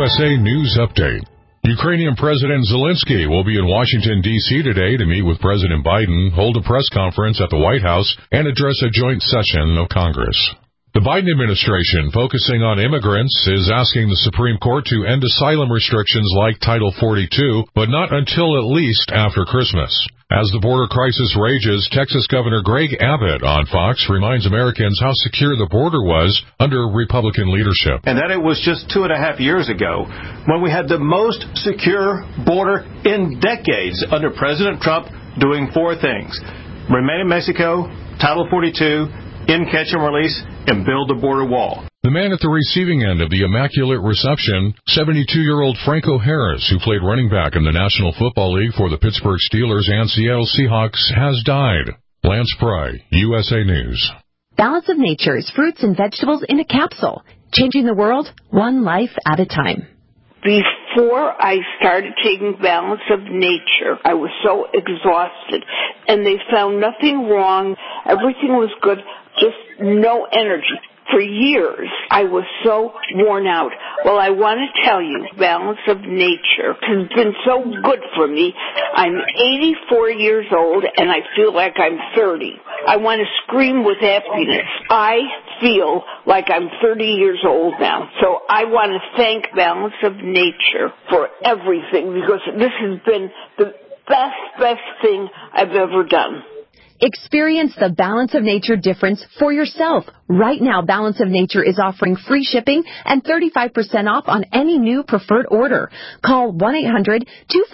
USA News Update. Ukrainian President Zelensky will be in Washington, D.C. today to meet with President Biden, hold a press conference at the White House, and address a joint session of Congress. The Biden administration, focusing on immigrants, is asking the Supreme Court to end asylum restrictions like Title 42, but not until at least after Christmas. As the border crisis rages, Texas Governor Greg Abbott on Fox reminds Americans how secure the border was under Republican leadership. And that it was just 2.5 years ago when we had the most secure border in decades under President Trump doing 4 things: remain in Mexico, Title 42, end catch and release, and build a border wall. The man at the receiving end of the immaculate reception, 72-year-old Franco Harris, who played running back in the National Football League for the Pittsburgh Steelers and Seattle Seahawks, has died. Lance Pry, USA News. Balance of Nature is fruits and vegetables in a capsule, changing the world one life at a time. Before I started taking Balance of Nature, I was so exhausted, and they found nothing wrong. Everything was good, just no energy. For years, I was so worn out. Well, I want to tell you, Balance of Nature has been so good for me. I'm 84 years old, and I feel like I'm 30. I want to scream with happiness. I feel like I'm 30 years old now. So I want to thank Balance of Nature for everything, because this has been the best thing I've ever done. Experience the Balance of Nature difference for yourself. Right now, Balance of Nature is offering free shipping and 35% off on any new preferred order. Call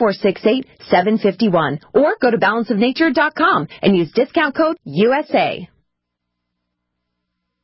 1-800-2468-751 or go to balanceofnature.com and use discount code USA.